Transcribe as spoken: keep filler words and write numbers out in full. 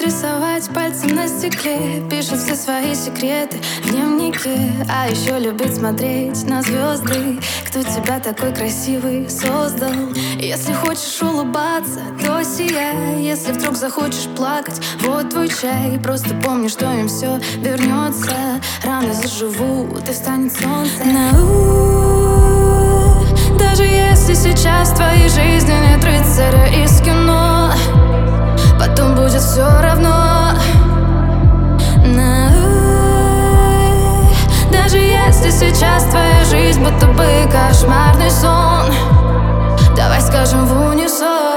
рисовать пальцем на стекле, пишет все свои секреты в дневнике. А еще любит смотреть на звезды. Кто тебя такой красивый создал? Если хочешь улыбаться, то сияй. Если вдруг захочешь плакать, вот твой чай. Просто помни, что им все вернется. Раны заживут, и встанет солнце. Нау, даже если сейчас в твоей жизни нет рыцаря из кино, потом будет все равно. Нау, даже если сейчас твоя жизнь будто бы кошмарный сон, давай скажем в унисон: